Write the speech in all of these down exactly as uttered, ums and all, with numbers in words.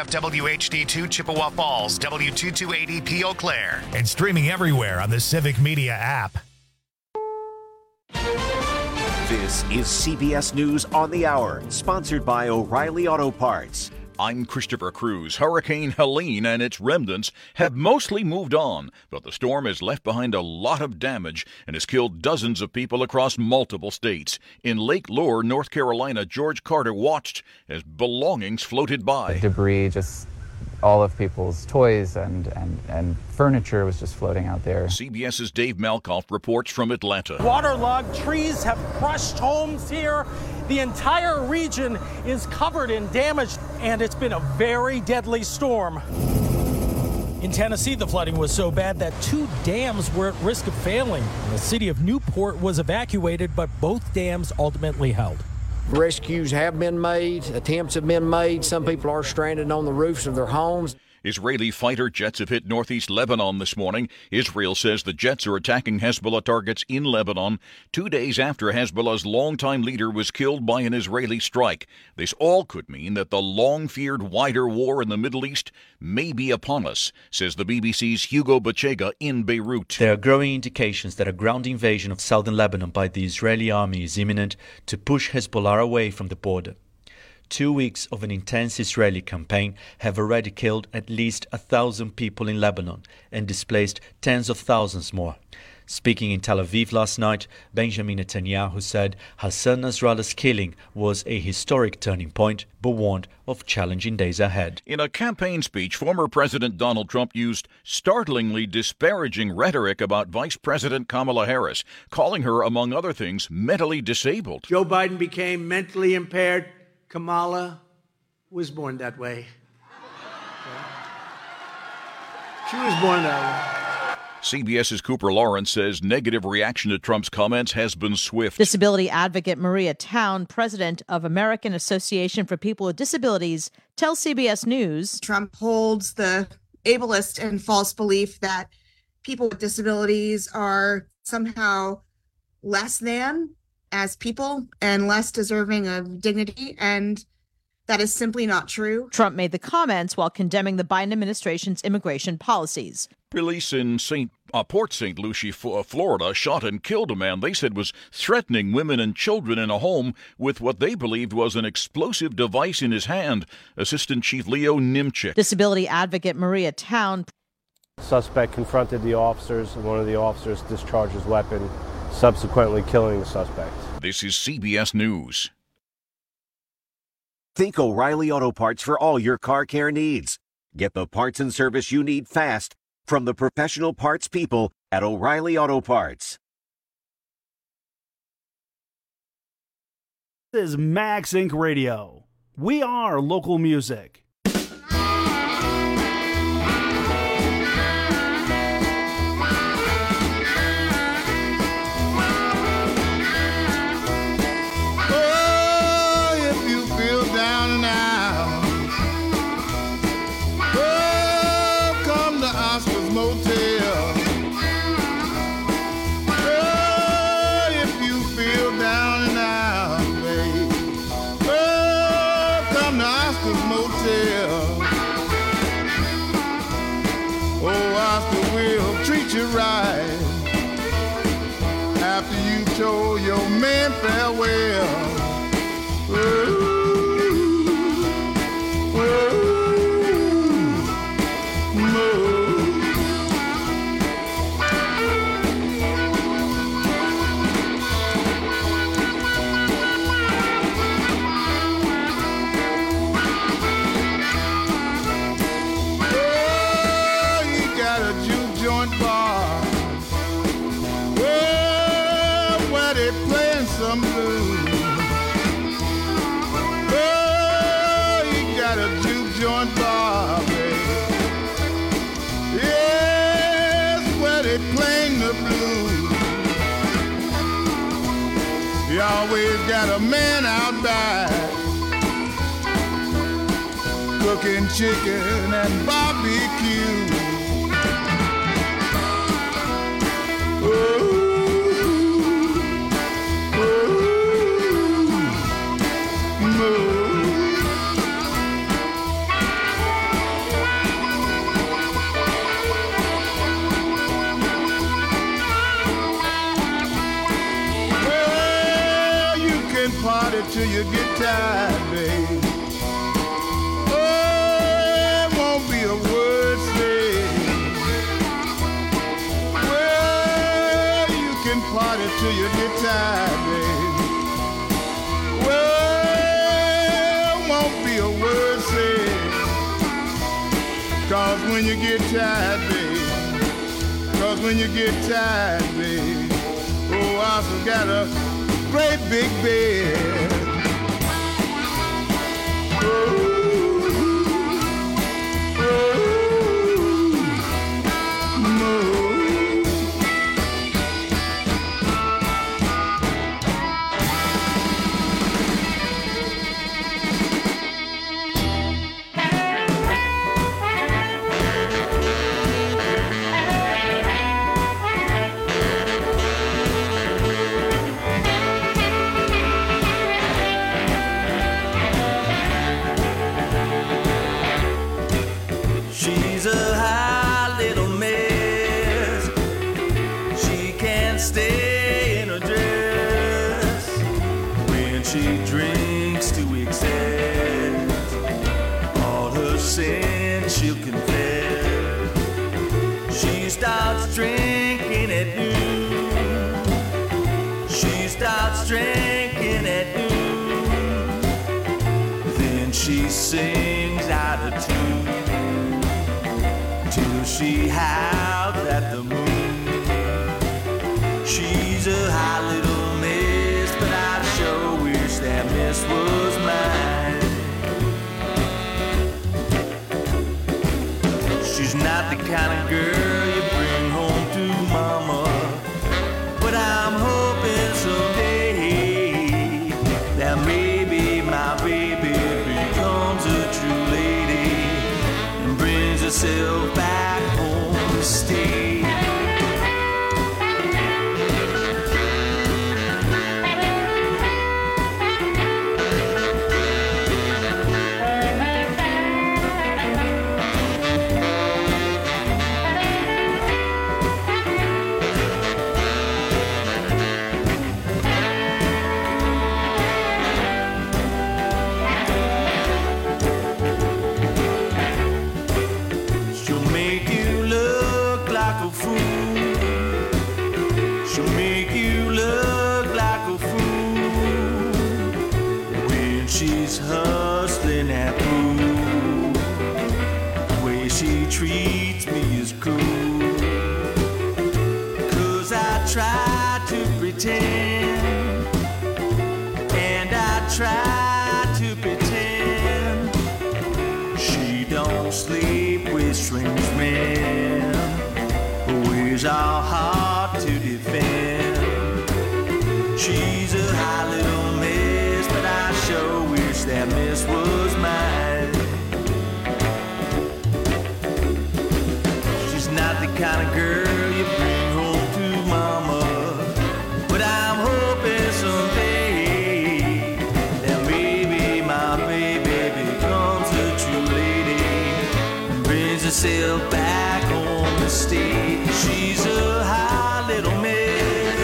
F W H D two Chippewa Falls, W two two eight zero P Eau Claire, and streaming everywhere on the Civic Media app. This is C B S News on the Hour, sponsored by O'Reilly Auto Parts. I'm Christopher Cruz. Hurricane Helene and its remnants have mostly moved on, but the storm has left behind a lot of damage and has killed dozens of people across multiple states. In Lake Lure, North Carolina, George Carter watched as belongings floated by. Debris, just all of people's toys and, and, and furniture was just floating out there. CBS's Dave Malkoff reports from Atlanta. Waterlogged trees have crushed homes here. The entire region is covered in damage, and it's been a very deadly storm. In Tennessee, the flooding was so bad that two dams were at risk of failing. The city of Newport was evacuated, but both dams ultimately held. Rescues have been made, attempts have been made. Some people are stranded on the roofs of their homes. Israeli fighter jets have hit northeast Lebanon this morning. Israel says the jets are attacking Hezbollah targets in Lebanon, two days after Hezbollah's longtime leader was killed by an Israeli strike. This all could mean that the long-feared wider war in the Middle East may be upon us, says the B B C's Hugo Bachega in Beirut. There are growing indications that a ground invasion of southern Lebanon by the Israeli army is imminent to push Hezbollah away from the border. Two weeks of an intense Israeli campaign have already killed at least a thousand people in Lebanon and displaced tens of thousands more. Speaking in Tel Aviv last night, Benjamin Netanyahu said Hassan Nasrallah's killing was a historic turning point, but warned of challenging days ahead. In a campaign speech, former President Donald Trump used startlingly disparaging rhetoric about Vice President Kamala Harris, calling her, among other things, mentally disabled. Joe Biden became mentally impaired. Kamala was born that way. She was born that way. CBS's Cooper Lawrence says negative reaction to Trump's comments has been swift. Disability advocate Maria Town, president of American Association for People with Disabilities, tells C B S News Trump holds the ableist and false belief that people with disabilities are somehow less than as people and less deserving of dignity, and that is simply not true. Trump made the comments while condemning the Biden administration's immigration policies. Police in Saint uh, Port Saint Lucie, Florida, shot and killed a man they said was threatening women and children in a home with what they believed was an explosive device in his hand. Assistant Chief Leo Nimchik. Disability advocate Maria Town. Suspect confronted the officers, and one of the officers discharged his weapon, subsequently killing the suspect. This is C B S News. Think O'Reilly Auto Parts for all your car care needs. Get the parts and service you need fast from the professional parts people at O'Reilly Auto Parts. This is Max Incorporated. Radio. We are local music. Right after you told your man farewell. Ooh, you always got a man out back cooking chicken and barbecue. Ooh, ooh, ooh. till you get tired, babe. Oh, it won't be a word said. Well, you can party till you get tired, babe. Well, it won't be a word said. Cause when you get tired, babe, cause when you get tired, babe, oh, I've got a great big bed. Ooh, ooh, no. She's a high little mess. She can't stay in her dress. When she drinks to excess, all her sins she'll confess. She starts drinking at noon. She starts drinking at noon. Then she sings out of tune till she howls at the moon. She's a high little miss, but I sure wish that miss was mine. She's not the kind of girl you bring home to mama, but I'm hoping someday that maybe my baby becomes a true lady and brings herself back home to stay. She'll make you look like a fool. She'll make you look like a fool when she's hustling at pool. The way she treats me is cool. Cause I try to pretend, and I try to pretend she don't sleep with strange men. Always our heart to defend. She's a high little miss, but I sure wish that miss was mine. She's not the kind of girl you bring home to mama, but I'm hoping someday that maybe my baby becomes a true lady and brings herself back home to stay. She's a high little miss.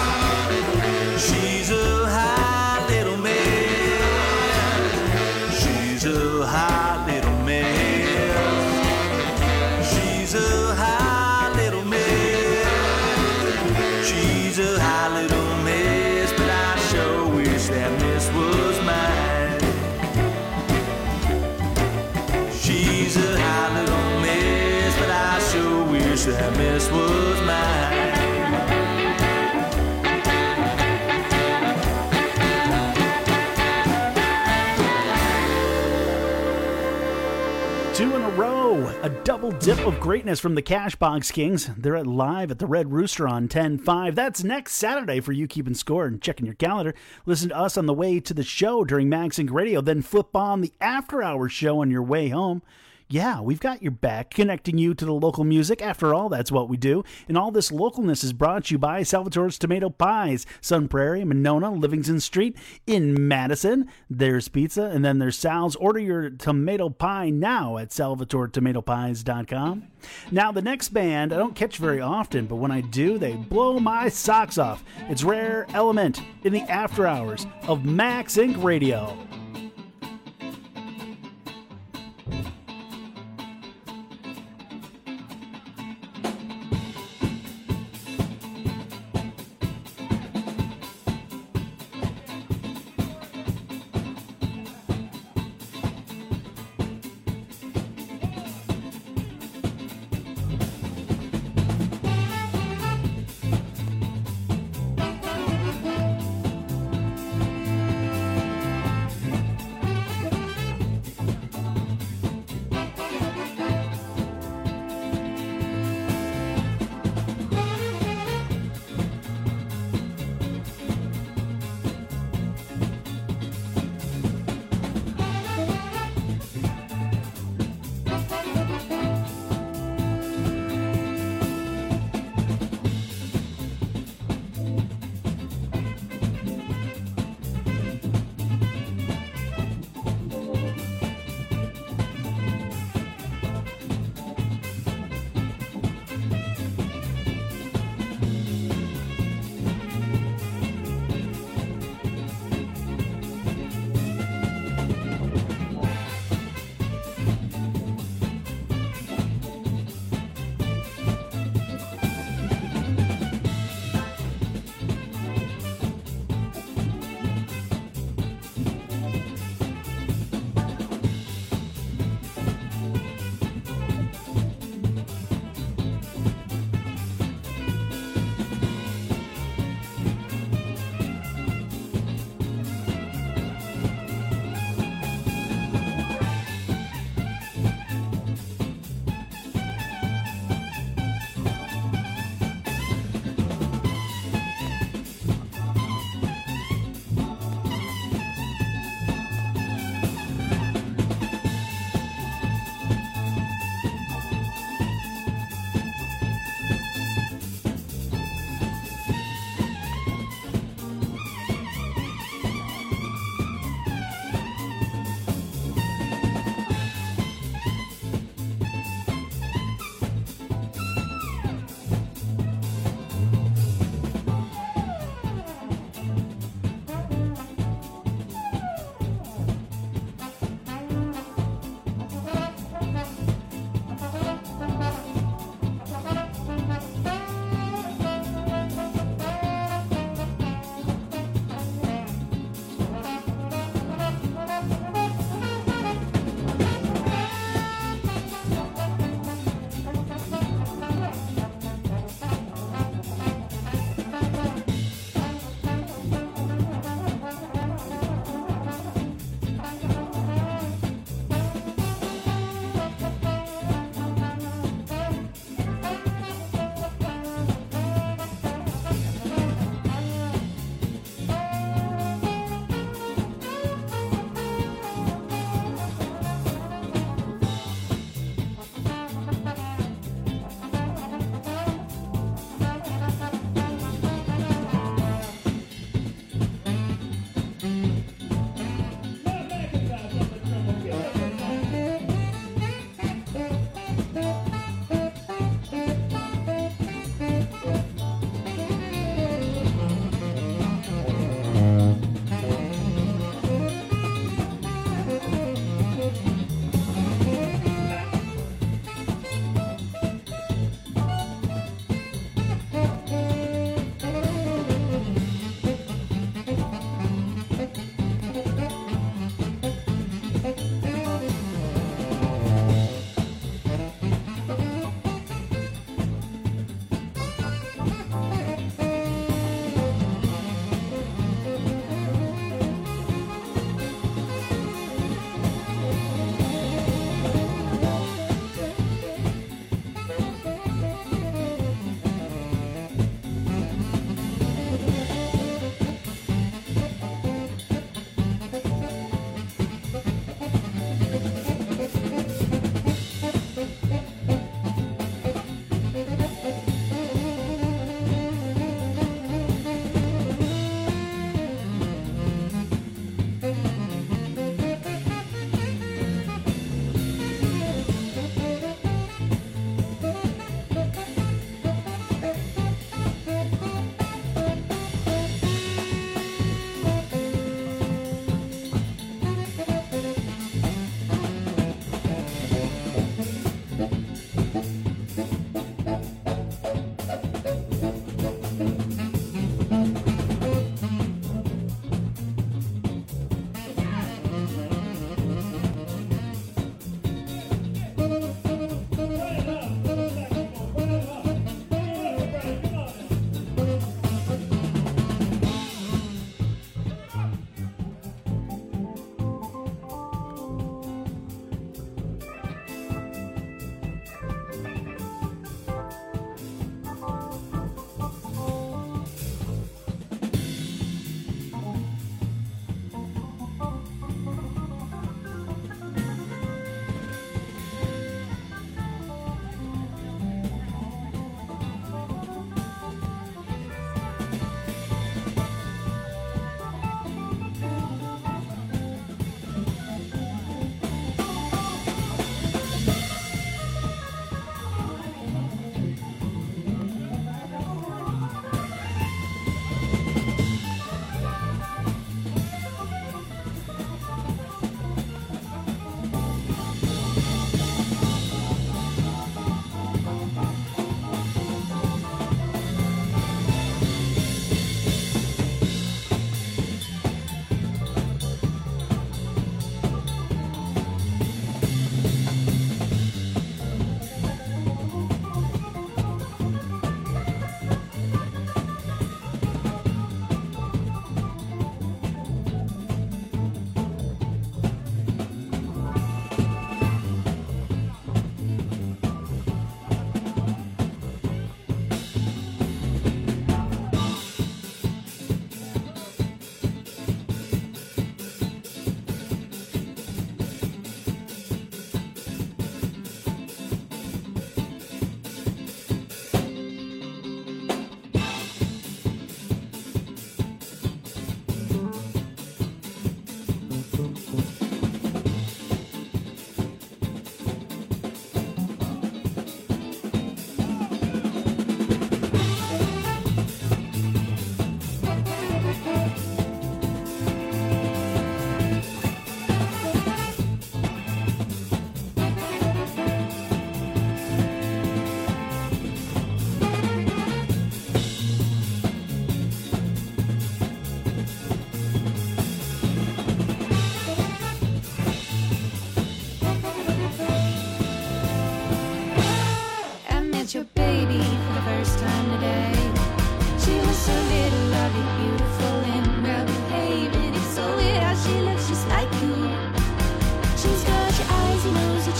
She's a high little miss. She's a high little miss. She's a high little miss. She's a high little miss, but I sure wish that miss was mine. She's a high little miss, but I sure wish that miss was mine. Two in a row, a double dip of greatness from the Cashbox Kings. They're at live at the Red Rooster on ten five. That's next Saturday for you keeping score and checking your calendar. Listen to us on the way to the show during Max Inc. Radio, then flip on the after-hours show on your way home. Yeah, we've got your back, connecting you to the local music. After all, that's what we do. And all this localness is brought to you by Salvatore's Tomato Pies, Sun Prairie, Monona, Livingston Street in Madison. There's pizza, and then there's Sal's. Order your tomato pie now at salvatore tomato pies dot com. Now, the next band I don't catch very often, but when I do, they blow my socks off. It's Rare Element in the after hours of Max Incorporated. Radio.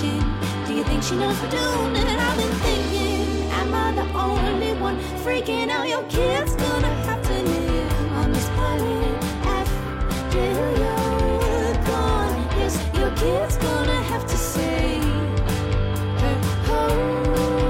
thinking, do you think she knows we're doing it? I've been thinking, am I the only one freaking out? Your kid's gonna have to live on this planet after you're gone. Yes, your kid's gonna have to say her home.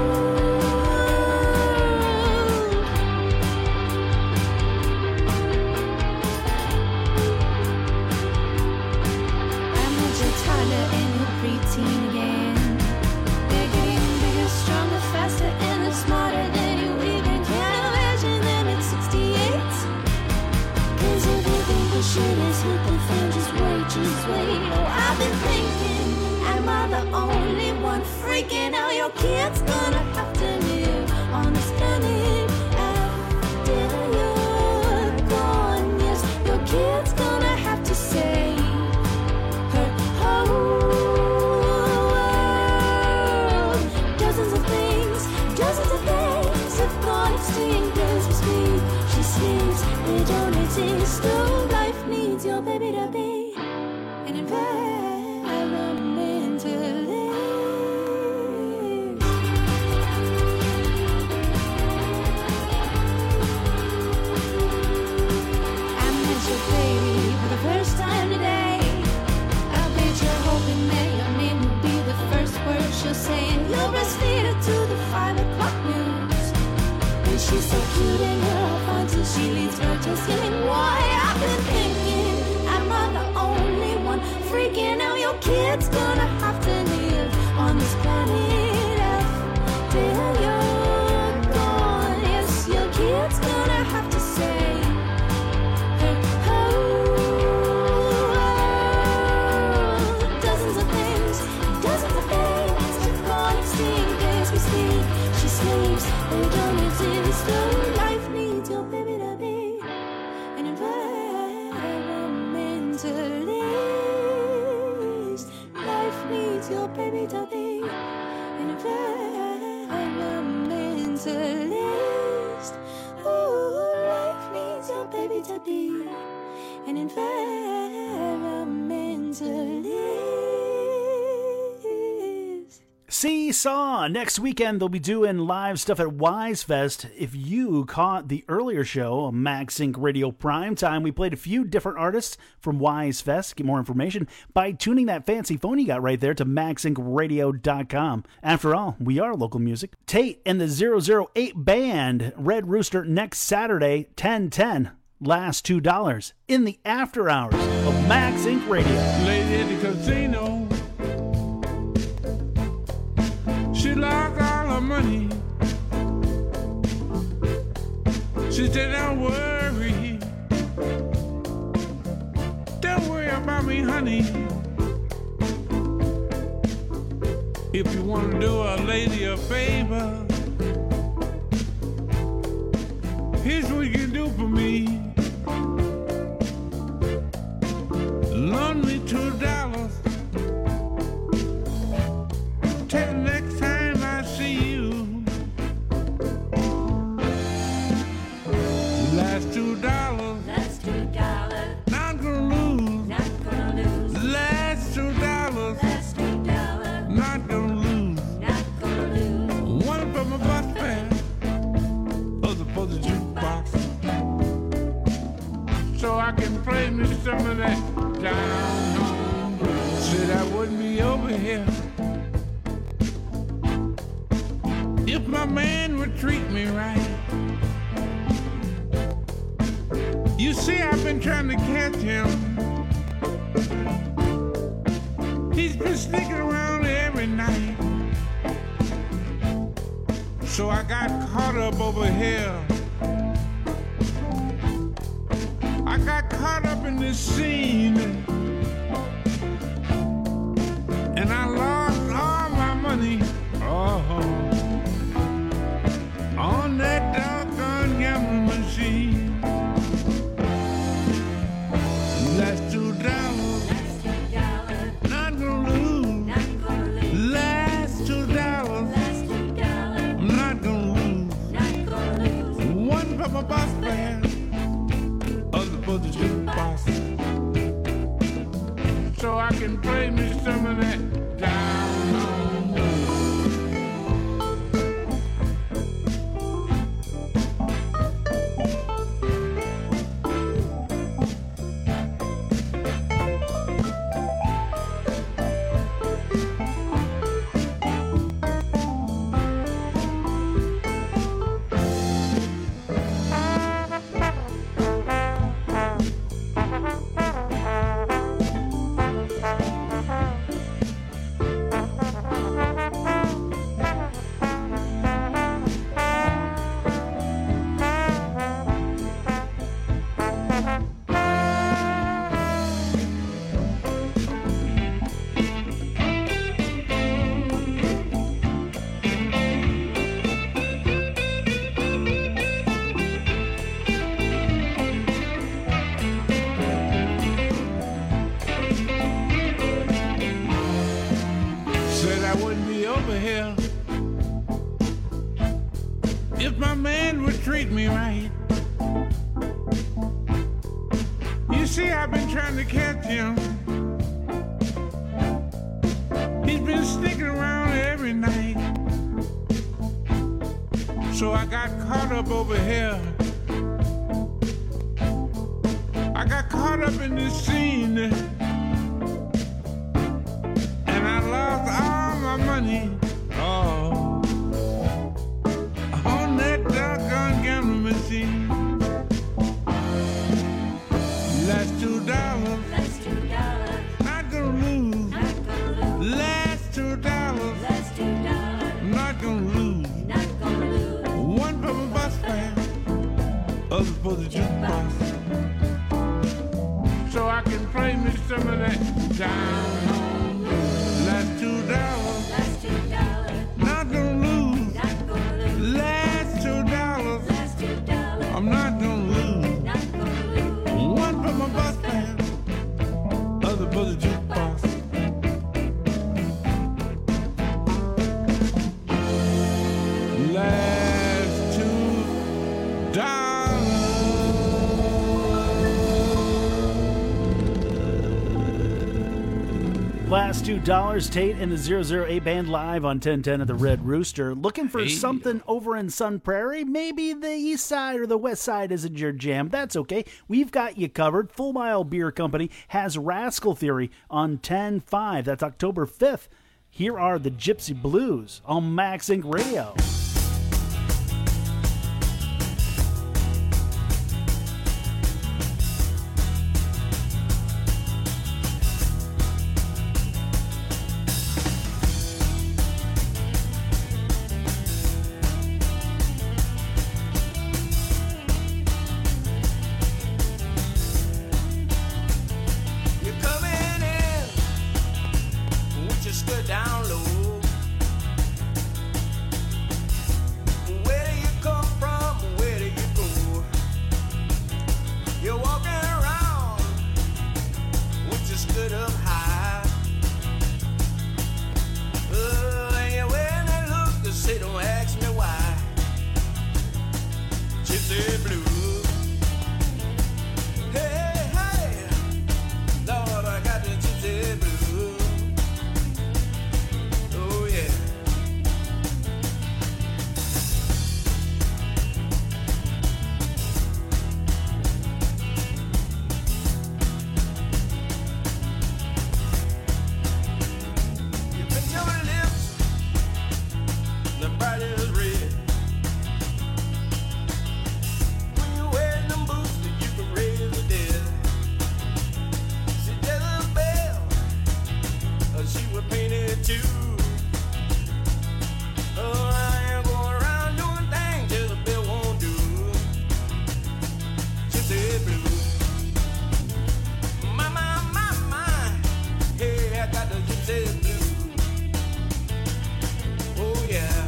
Freaking out, your kid's gonna have to live on this planet after you're gone. Yes, your kid's gonna have to say her whole world. Dozens of things, dozens of things have gone extinct as we speak. She sleeps, they don't exist. Oh, life needs your baby to be an environment to live. She'll say, and you'll breastfeed her to the five o'clock news. And she's so cute and you're fun till she leaves her just yelling, why? I've been thinking, am I the only one freaking out? Your kid's gonna have to live on this planet after you're gone. Yes, your kid's gonna have to say her whole. Dozens of things, dozens of things. She sleeps, they don't exist. Oh, life needs your baby to be an environmentalist. Life needs your baby to be an environmentalist. Oh, life needs your baby to be an environmentalist. Seesaw. Next weekend, they'll be doing live stuff at Wise Fest. If you caught the earlier show, MagSync Radio Primetime, we played a few different artists from Wise Fest. Get more information by tuning that fancy phone you got right there to mag sync radio dot com. After all, we are local music. Tate and the zero zero eight Band, Red Rooster, next Saturday, ten ten. Last two dollars in the after hours of MagSync Radio. Lady at the casino, she lost all her money. She said, don't worry, don't worry about me, honey. If you want to do a lady a favor, here's what you can do for me. Loan me two dollars till the next time I see you. Last two dollars. Last two dollars. Not gonna lose. Not gonna lose. Last two dollars. Last two dollars. Not gonna lose. Not gonna lose. One for my bus fare, other for the jukebox, so I can play me some of that down home blues. Said I wouldn't be over here if my man would treat me right. You see, I've been trying to catch him. He's been sneaking around every night. So I got caught up over here. I got caught up in this scene, and I lost all my money. Oh, on that doggone gambling machine. Last two dollars, not gonna lose. Last two dollars, I'm not gonna lose. One for my boss man, other for the jukebox, so I can play me some of that down. wouldn't be over here if my man would treat me right. You see, I've been trying to catch him. He's been sticking around every night. So I got caught up over here. I got caught up in this scene. And I lost all my money. Oh, on that doggone gambling machine. Last two dollars. Last two dollars. Not gonna lose. Not gonna lose. Last two dollars. Last two dollars. Not gonna lose. Not gonna lose. One for my bus fare, other for the jukebox. So I can play me some of that down home. Last two dollars. Last two dollars. Not gonna lose. Not gonna lose. Last two dollars. Last two dollars. I'm not gonna lose. Not gonna lose. One for my bus fare, other for the jukebox. Last two dollars. Last two dollars, Tate and the zero zero eight Band live on ten ten at the Red Rooster. Looking for Hey. something over in Sun Prairie? Maybe the east side or the west side isn't your jam. That's okay. We've got you covered. Full Mile Beer Company has Rascal Theory on ten five. That's October fifth. Here are the Gypsy Blues on Max Inc Radio. You're coming in with your skirt down low. Where do you come from? Where do you go? You're walking around with your skirt up high. Oh, and you're wearing that look to say, don't ask me why. Gypsy blue. Hey, hey, Lord, I got the gypsy blue. Oh, yeah. You pinch your lips, the brightest red. When you're wearing them boots that you can raise the dead. See, Jezebel, uh, she was painted too. Oh, I ain't going around doing things Jezebel won't do. Gypsy blue. My, my, my, my. Hey, I got the gypsy blue. Oh, yeah.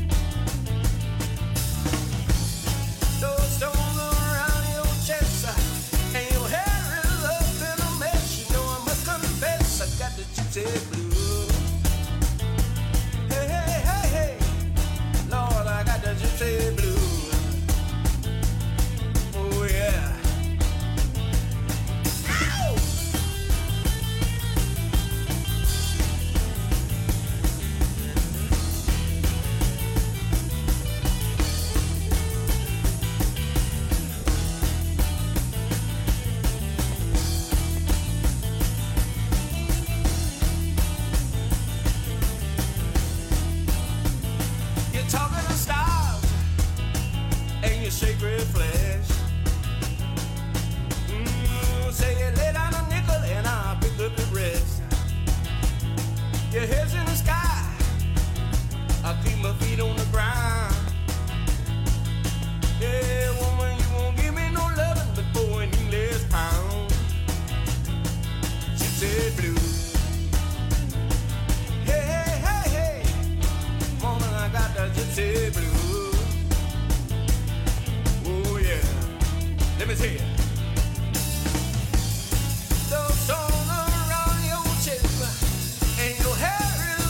Those stones around your chest, uh, and your hair is up in a mess. You know I must confess, I got the gypsy blue. Hey, hey, hey, hey, Lord, I got the gypsy blue. Oh, yeah. Ow! You're talking to stars and your sacred flesh. Mm, say you lay down a nickel and I'll pick up the rest. Your head's in the sky, I keep my feet on the ground. Yeah, woman, you won't give me no loving but for an English pound. Gypsy blue. Hey, hey, hey, hey, woman, I got the gypsy blue. Oh, yeah. Let me tell you. Those stones around your chest and your hair is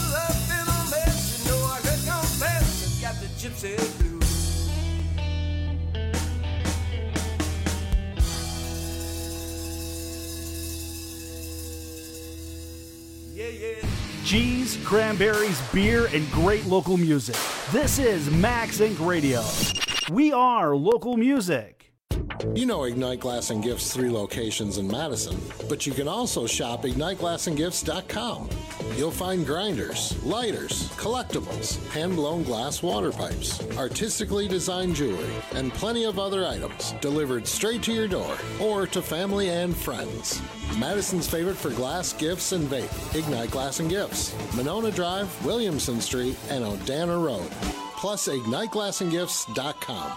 cheese, cranberries, beer, and great local music. This is Max Incorporated. Radio. We are local music. You know Ignite Glass and Gifts' three locations in Madison, but you can also shop ignite glass and gifts dot com. You'll find grinders, lighters, collectibles, hand-blown glass water pipes, artistically designed jewelry, and plenty of other items delivered straight to your door or to family and friends. Madison's favorite for glass, gifts, and vape, Ignite Glass and Gifts, Monona Drive, Williamson Street, and Odana Road. Plus ignite glass and gifts dot com.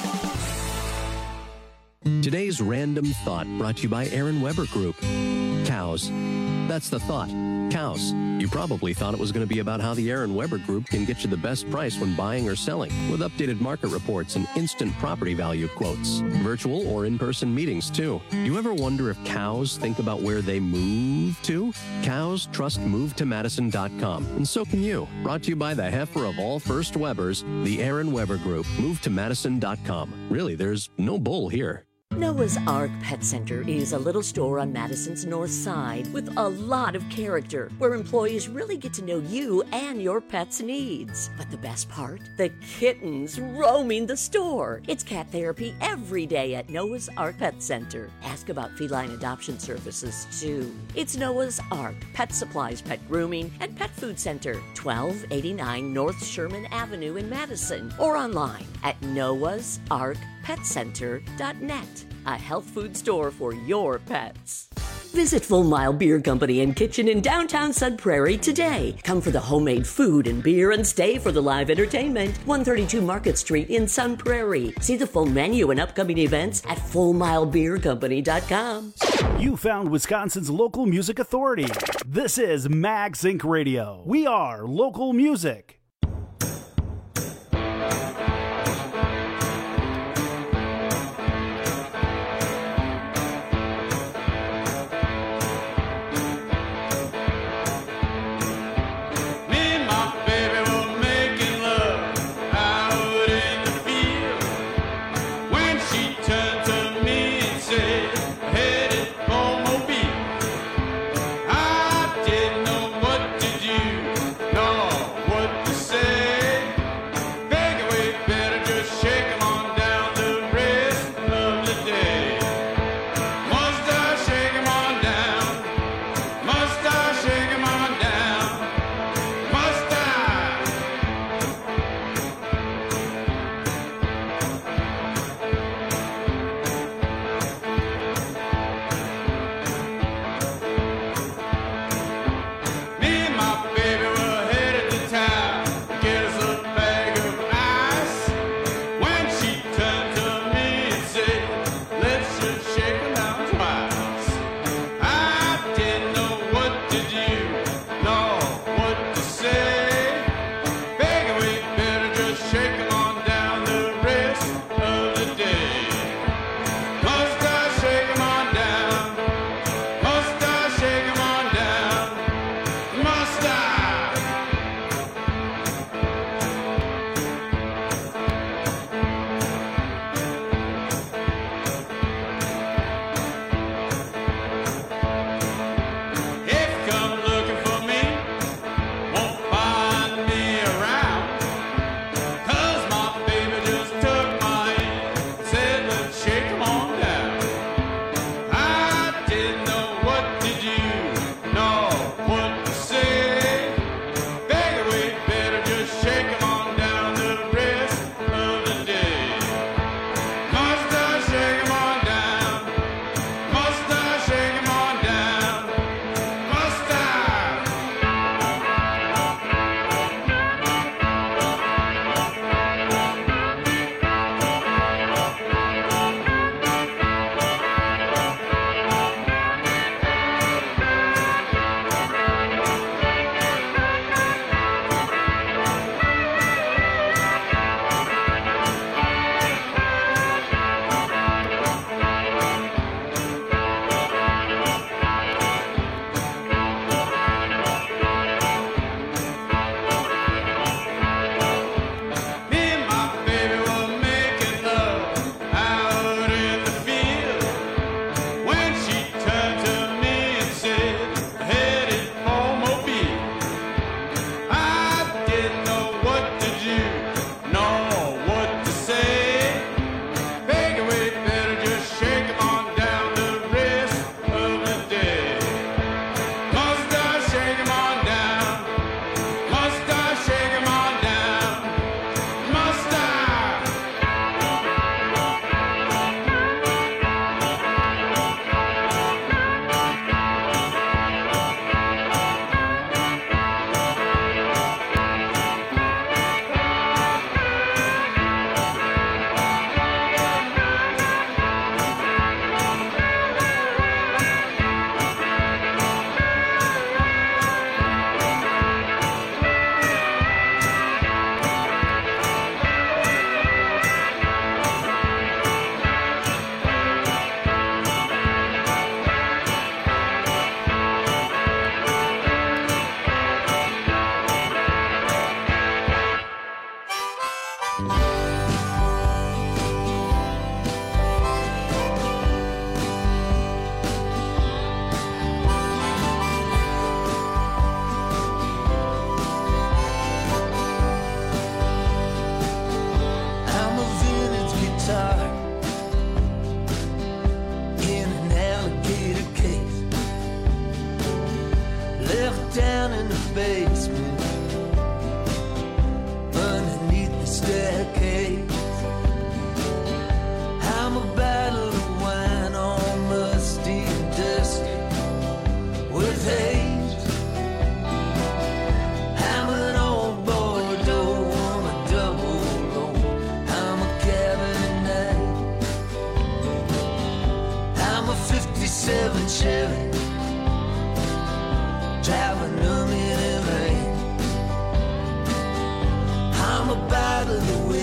Today's Random Thought brought to you by Aaron Weber Group. Cows. That's the thought. Cows. You probably thought it was going to be about how the Aaron Weber Group can get you the best price when buying or selling, with updated market reports and instant property value quotes. Virtual or in-person meetings, too. You ever wonder if cows think about where they move to? Cows trust move to madison dot com, and so can you. Brought to you by the heifer of all First Webers, the Aaron Weber Group. move to madison dot com. Really, there's no bull here. Noah's Ark Pet Center is a little store on Madison's north side with a lot of character, where employees really get to know you and your pet's needs. But the best part? The kittens roaming the store. It's cat therapy every day at Noah's Ark Pet Center. Ask about feline adoption services, too. It's Noah's Ark Pet Supplies, Pet Grooming, and Pet Food Center, twelve eighty-nine North Sherman Avenue in Madison, or online at noahs ark pet center dot net. A health food store for your pets. Visit Full Mile Beer Company and Kitchen in downtown Sun Prairie today. Come for the homemade food and beer and stay for the live entertainment. one thirty-two Market Street in Sun Prairie. See the full menu and upcoming events at full mile beer company dot com. You found Wisconsin's local music authority. This is Max Incorporated. Radio. We are local music. What to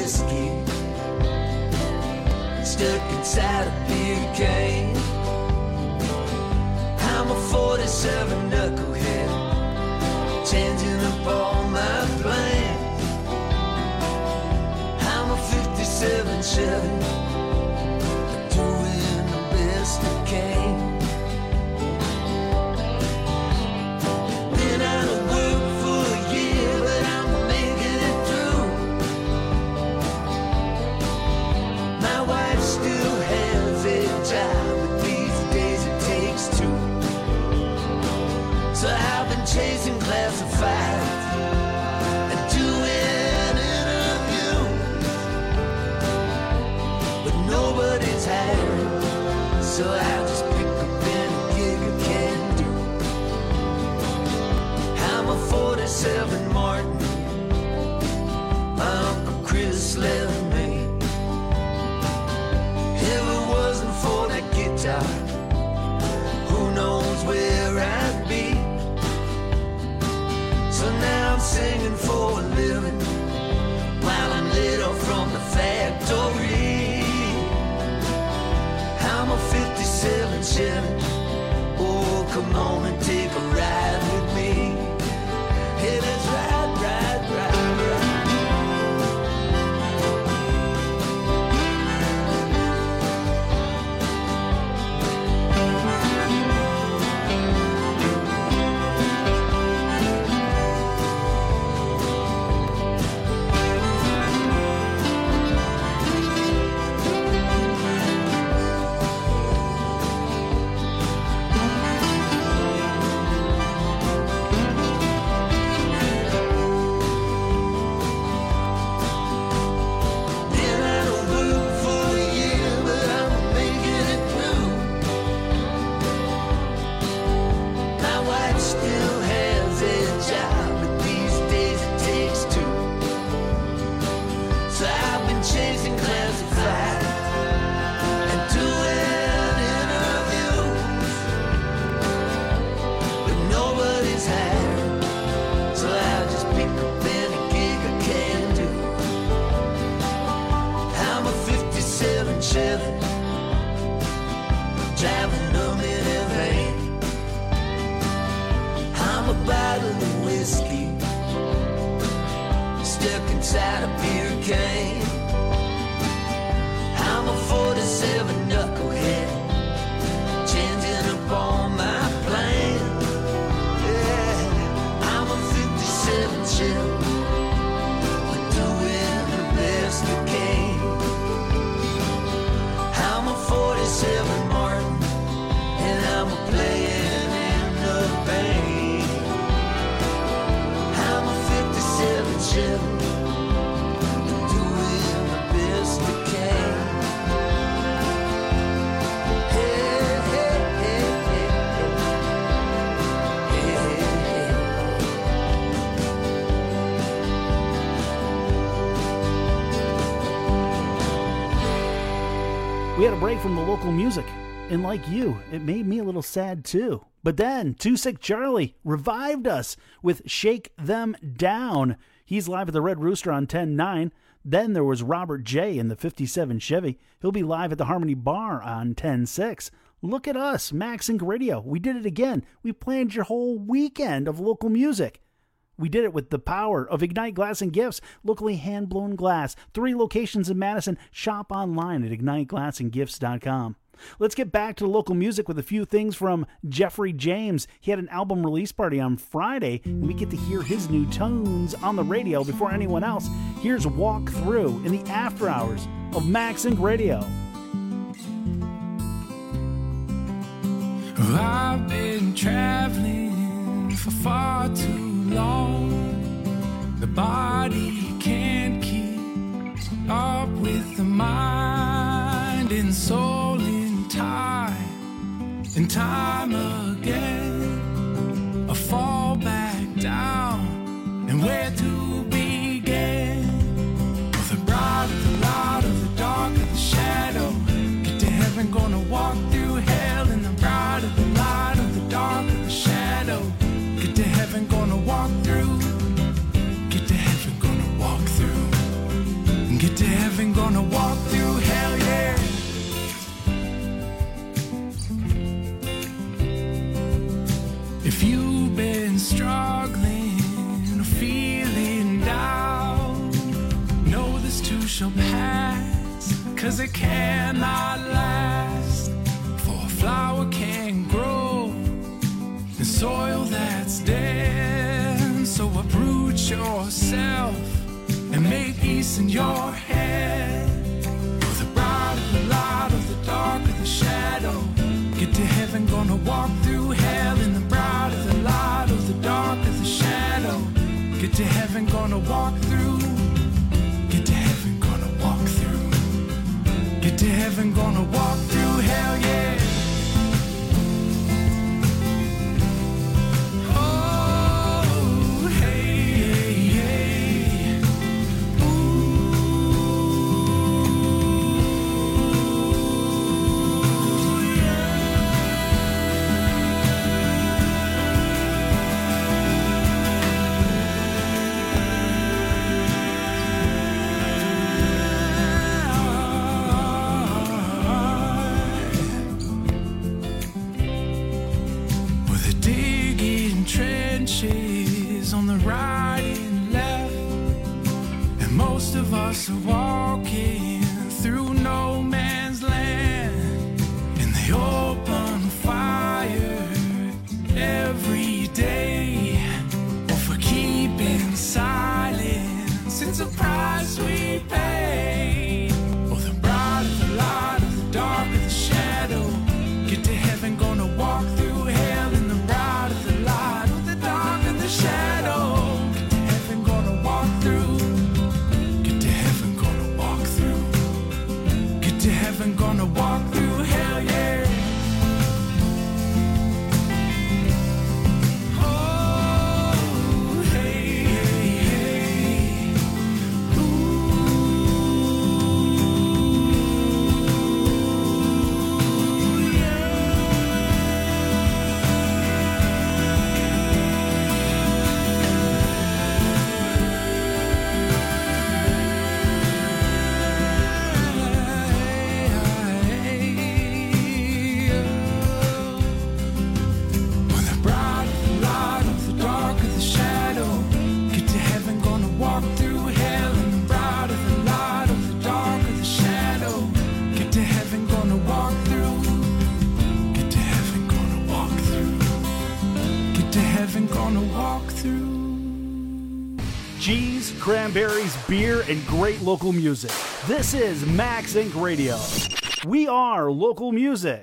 whiskey, stuck inside a beer can. I'm a forty-seven knucklehead, changing up all my plans. I'm a fifty-seven Chevy, doing the best I can. Been out of work for a year, but I'm making it through. My wife still has a job, but these days it takes two. So I've been chasing classifieds and doing interviews, but nobody's hiring, so I just pick up any gig I can do. I'm a forty-seven Martin, my Uncle Chris left me. If it wasn't for that guitar, who knows where I'd be. So now I'm singing for a living while I'm laid off from the factory. I'm a fifty-seven Chevy, oh come on and take a ride with me. Hey, let's ride, ride, ride, ride. We had a break from the local music, and like you, it made me a little sad too. But then, Too Sick Charlie revived us with Shake Them Down. He's live at the Red Rooster on ten nine. Then there was Robert J. in the fifty-seven Chevy. He'll be live at the Harmony Bar on ten six. Look at us, Max Inc Radio. We did it again. We planned your whole weekend of local music. We did it with the power of Ignite Glass and Gifts, locally hand-blown glass. Three locations in Madison. Shop online at ignite glass and gifts dot com. Let's get back to local music with a few things from Jeffrey James. He had an album release party on Friday, and we get to hear his new tunes on the radio before anyone else. Here's Walk Through in the after hours of Max Inc Radio. I've been traveling for far too long. The body can't keep up with the mind and soul in time and time again. I fall back down, and where to begin? With the bright of the light of the dark of the shadow, get to heaven, gonna walk through hell. In the bright of the light of the dark of the shadow, get to heaven, gonna walk through. Get to heaven, gonna walk. Get to heaven, gonna walk through hell, yeah. If you've been struggling or feeling down, know this too shall pass, cause it cannot last. For a flower can't grow in soil that's dead. So uproot yourself and make peace in your head. For the bright of the light, of the dark of the shadow. Get to heaven, gonna walk through hell. In the bright of the light, of the dark of the shadow. Get to heaven, gonna walk through. Get to heaven, gonna walk through. Get to heaven, gonna walk through hell, yeah. On the right and left, and most of us are walking through no man's land. And they open fire every day, or for keeping silence, it's a price we pay. Or the bright of the light, of the dark of the shadow. Get to heaven, gonna walk through hell. In the bright of the light, of the dark of the shadow. Get to heaven, gonna walk through. Get to heaven, gonna walk through. Get to heaven, gonna walk through hell, yeah. Oh, hey, hey, hey. Ooh, yeah. When the bright of the light, of the dark of the shadow. Get to heaven, gonna walk through hell. In the bright of the light, of the dark of the shadow. Get to heaven, gonna walk through. Get to heaven, gonna walk through. Get to heaven, gonna walk through. Cheese, cranberries, beer, and great local music. This is Max Incorporated. Radio. We are local music.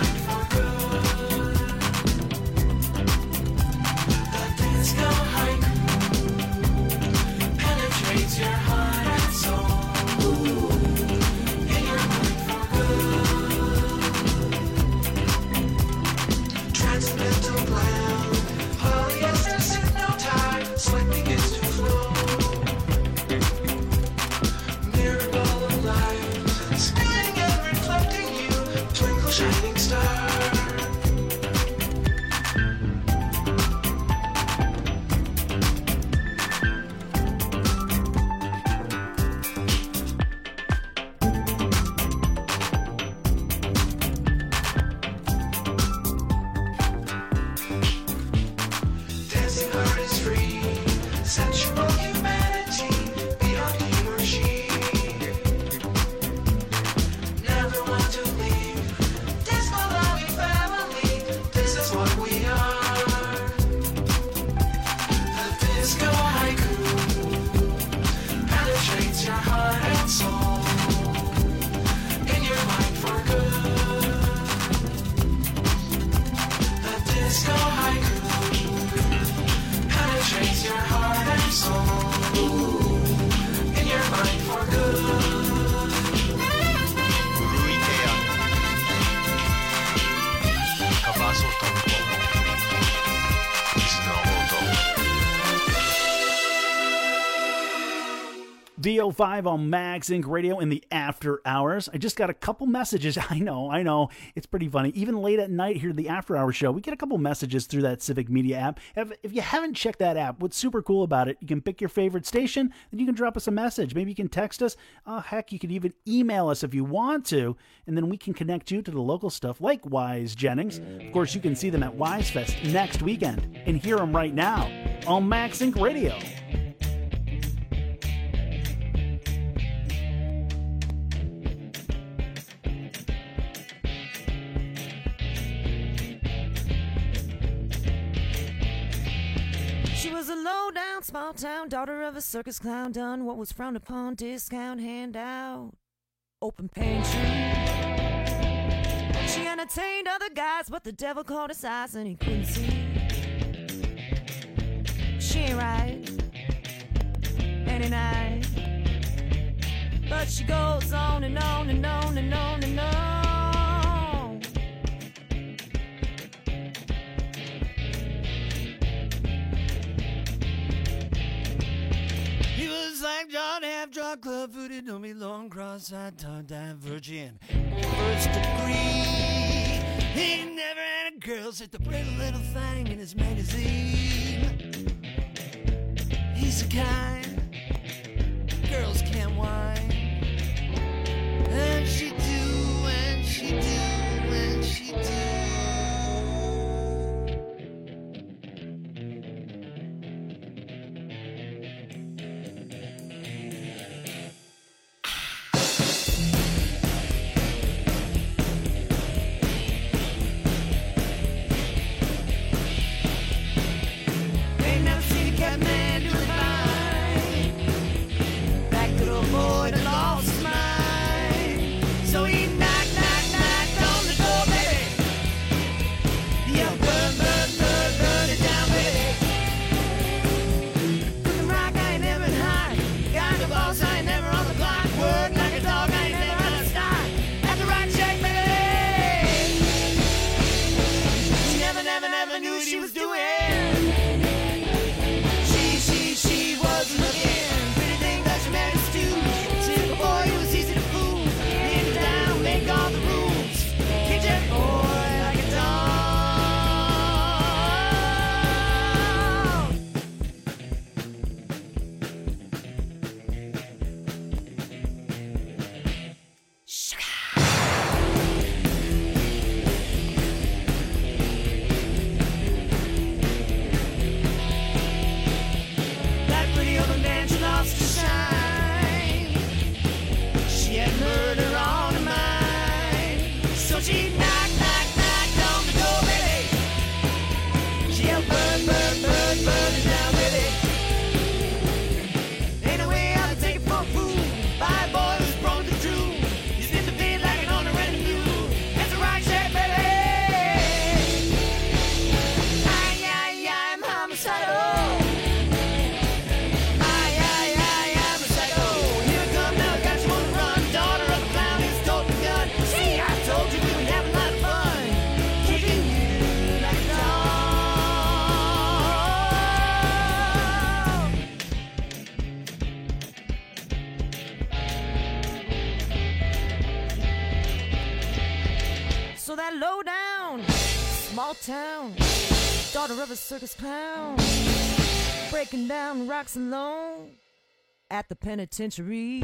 Disco haiku. dancing heart is free. Sensual humanity beyond he or she. Never want to leave. Disco loving family. This is what we are. The disco haiku penetrates your heart and soul. In your mind for good. The disco haiku penetrates your heart and soul. In your mind for good. Ruikea. Kabaso Tonko. Isno Oto. D O five on Max Inc Radio in the after hours. I just got a couple messages. I know, I know. It's pretty funny. Even late at night here at the after hour show, we get a couple messages through that Civic Media app. If, if you haven't checked that app, what's super cool about it, you can pick your favorite station, then you can drop us a message. Maybe you can text us. Oh, heck, you could even email us if you want to, and then we can connect you to the local stuff like Wise Jennings. Of course, you can see them at Wise Fest next weekend and hear them right now on Max Inc Radio. She was a low-down, small-town daughter of a circus clown, done what was frowned upon, discount handout, open pantry. She entertained other guys, but the devil caught his eyes and he couldn't see. She ain't right any night, but she goes on and on and on and on and on. He was like John, half drunk, club footed, don't be long, cross-eyed, tongue-tied, virgin. First degree. He never had a girl, said the pretty little thing in his magazine. He's the kind girls can't whine. And she do, and she do, and she do. Ain't never seen a cat man do it fine. That good old boy that lost his mind. So he knocked, knocked, knocked on the door, baby. Yeah, burn, burn, burn, burn it down, baby. Cooking rock, I ain't never been high. Got the boss, I ain't never on the clock. Work like a dog, I ain't never on a stop. At the right check, baby. She never, never, never knew what she was doing. She, she, she was looking. Pretty thing that she married Stu. Simple boy, he was easy to fool. Lead it down, make all the rules. Teach that boy like a dog. That pretty old man, she lost her shine. She had murder on her mind. So she knocked, knocked, knocked on the door, baby. She yelled, burn, burn, burn, burn it down, baby. Ain't no way I could take it for a fool. By a boy who's prone to true. You spin the beat like an owner and a mule. That's the right shape, baby. Ay, ay, ay, I'm homicidal. Ay, ay, ay, I'm a psycho. Here it come now, got you on the run. Daughter of a clown who's told the gun. See, I told you we would have a lot of fun. Kicking you like a dog. So that low down, small town, daughter of a circus clown, breaking down rocks alone at the penitentiary.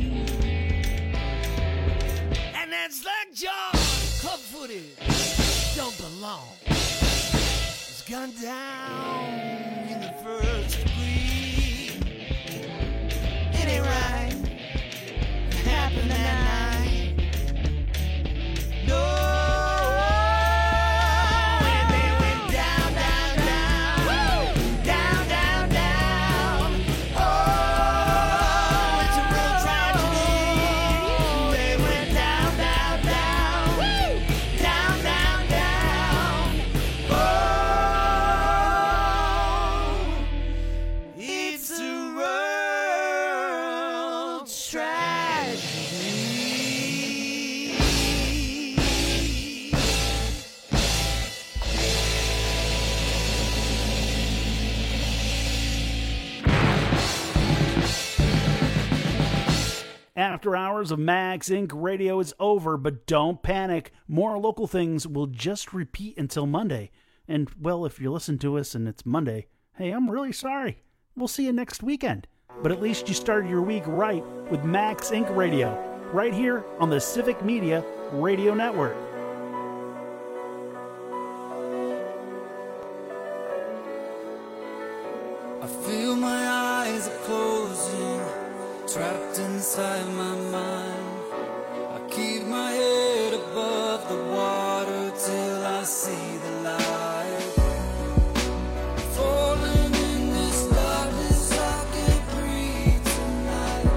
And that's like John, club footed, don't belong. It's gone down in the first After hours of Max Incorporated. Radio is over, but don't panic. More local things will just repeat until Monday. And, well, if you listen to us and it's Monday, hey, I'm really sorry. We'll see you next weekend. But at least you started your week right with Max Incorporated. Radio, right here on the Civic Media Radio Network. I feel my eyes are closing, trapped inside my mind. I keep my head above the water till I see the light. Falling in this darkness, I can't breathe tonight.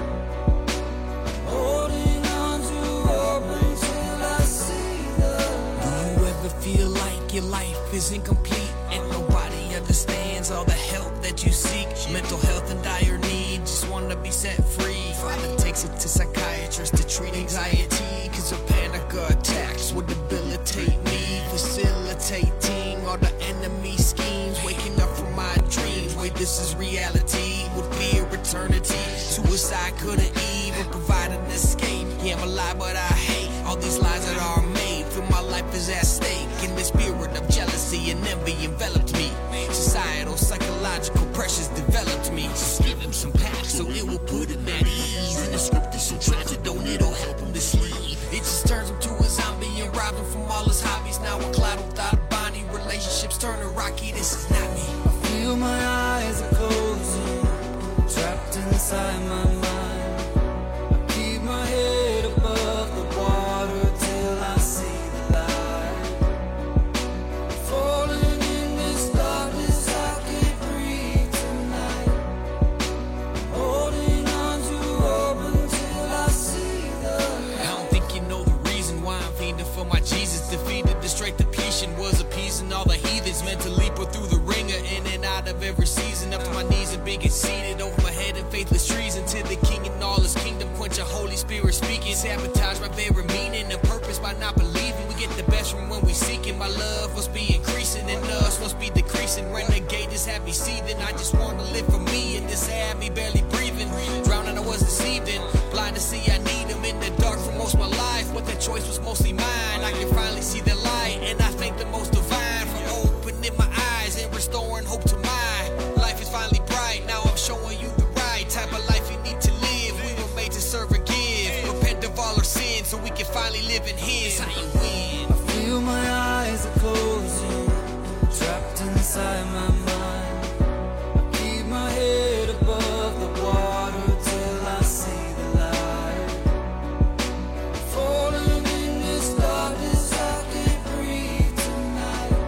Holding on to hope until I see the light. Do you ever feel like your life is incomplete and nobody understands all the help that you seek? Mental health in dire need, just wanna be set free. Father takes it to psychiatrists to treat anxiety, cause a panic attacks would debilitate me, facilitating all the enemy schemes, waking up from my dreams. Wait, this is reality, with fear eternity. Suicide couldn't even provide an escape. Yeah, I'm alive, but I hate all these lies that are made. Feel my life is at stake, and the spirit of jealousy and envy enveloped me. Societal, psychological pressures developed me. Just give him some pap so it will put him at ease. And the script is so tragic, don't it'll help him to sleep. It just turns him to a zombie and robs him from all his hobbies. Now a cloud without a body, relationships turning rocky. This is not me. I feel my eyes are closing, trapped inside my mind. I keep my head above the water till I see the light. Falling in this darkness, I can't breathe tonight. Holding on to hope until I see the light. I don't think you know the reason why I'm fiending for my Jesus. Defeated the straight depletion, was appeasing all the heathens. Meant to leap her through the ringer, in and out of every season. Up to my knees and being seated over my head in faithless treason. To the king and all his kingdom, quench a Holy Spirit speaking. Sabotage my very meaning and purpose by not believing. We get the best from when we seeking. My love must be increasing and us must be decreasing. Renegade just have me seething. I just want to live for me, and this had me barely breathing. Drowning, I was deceived and blind to see I need him in the dark for most of my life. But the choice was mostly mine. I can finally see the light, and I thank the most divine for opening my eyes and restoring hope to mine. Life is finally bright, now I'm showing you the right type of life you need to live. We were made to serve and give, repent of all our sins so we can finally live in his. How you win. I feel my eyes are closing, trapped inside my mind. I keep my head above the water till I see the light. Falling in this darkness, I can't breathe tonight.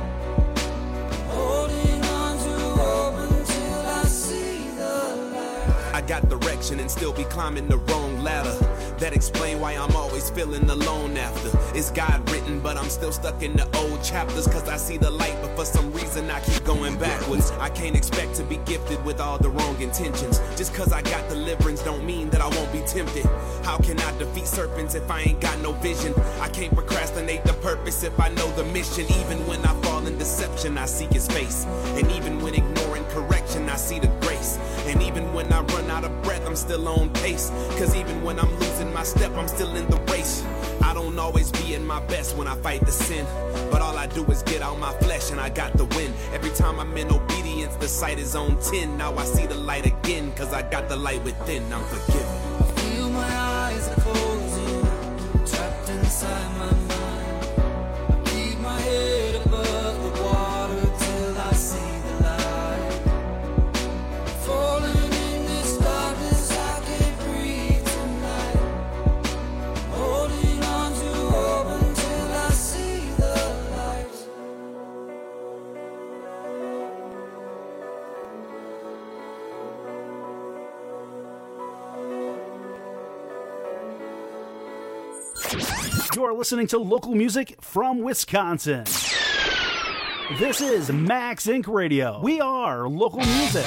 Holding on to hope until I see the light. I got direction and still be climbing the wrong ladder. That explain why I'm always feeling alone after. It's God written, but I'm still stuck in the old chapters. Cause I see the light, but for some reason I keep going backwards. I can't expect to be gifted with all the wrong intentions. Just cause I got deliverance don't mean that I won't be tempted. How can I defeat serpents if I ain't got no vision? I can't procrastinate the purpose if I know the mission. Even when I fall in deception, I seek his face. And even when ignoring correction, I see the grace. And even when I run out of breath, I'm still on pace. Cause even when I'm losing my step, I'm still in the race. I don't always be in my best when I fight the sin, but all I do is get out my flesh and I got the win. Every time I'm in obedience, the sight is on ten. Now I see the light again, cause I got the light within. I'm forgiven. I feel my eyes are closing, trapped inside my mind. I keep my head above the water till I see the light. Falling in this darkness, I can't breathe tonight. Holding on to hope until I see the light. You're listening to local music from Wisconsin. This is Max Incorporated. Radio. We are local music.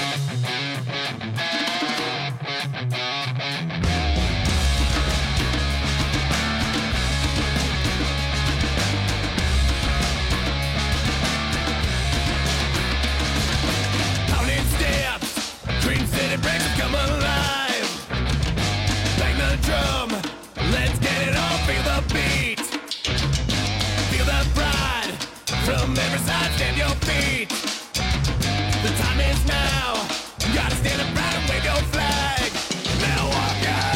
Pounding steps, dreams that it breaks come alive. Bang the drum. stamp your feet. The time is now. You gotta stand up proud and wave your flag. Milwaukee!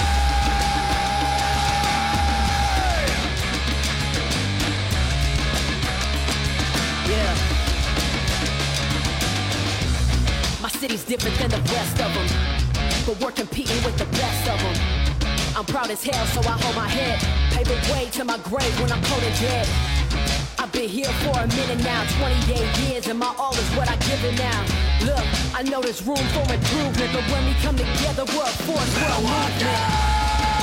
Yeah. My city's different than the rest of them, but we're competing with the best of them. I'm proud as hell, so I hold my head. Pave the way to my grave when I'm cold and dead. I've been here for a minute now, twenty-eight years, and my all is what I give it now. Look, I know there's room for improvement, but when we come together, we're a force, we're a movement.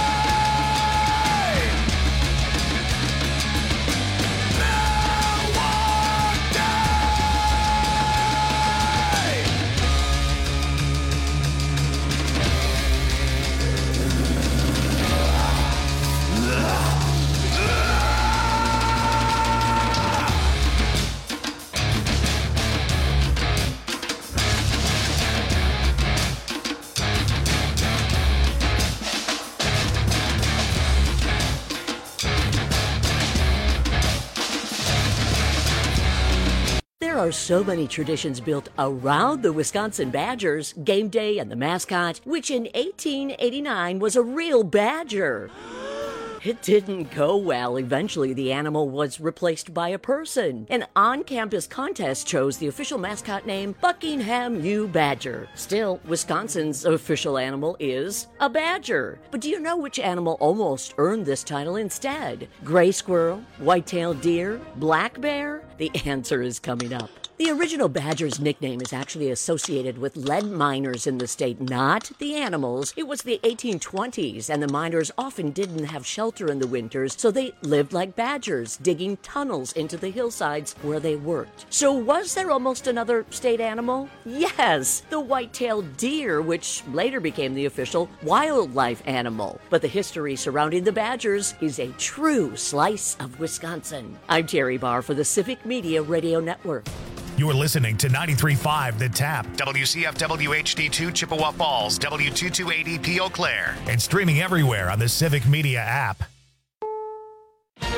There are so many traditions built around the Wisconsin Badgers, game day and the mascot, which in eighteen eighty-nine was a real badger. It didn't go well. Eventually, the animal was replaced by a person. An on-campus contest chose the official mascot name Buckingham U. Badger. Still, Wisconsin's official animal is a badger. But do you know which animal almost earned this title instead? Gray squirrel, white-tailed deer, black bear? The answer is coming up. The original badger's nickname is actually associated with lead miners in the state, not the animals. It was the eighteen twenties, and the miners often didn't have shelter in the winters, so they lived like badgers, digging tunnels into the hillsides where they worked. So was there almost another state animal? Yes, the white-tailed deer, which later became the official wildlife animal. But the history surrounding the badgers is a true slice of Wisconsin. I'm Terry Barr for the Civic Media Radio Network. You're listening to ninety-three point five The Tap, W C F W H D two Chippewa Falls, W two twenty-eight E P Eau Claire, and streaming everywhere on the Civic Media app.